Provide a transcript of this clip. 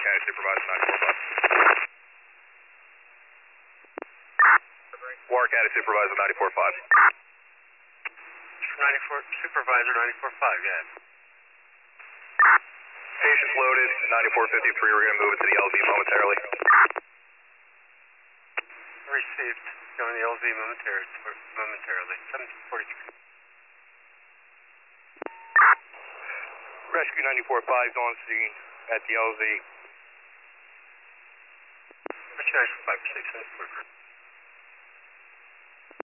County Supervisor 94.5. Warren County Supervisor 94.5. 94, Supervisor 94.5, yeah. Patient's loaded, 9453, we're going to move it to the LZ momentarily. Received, going to the LZ momentarily, 1743. Rescue 94.5 is on scene at the LZ. Rescue 94.5, 6, 74.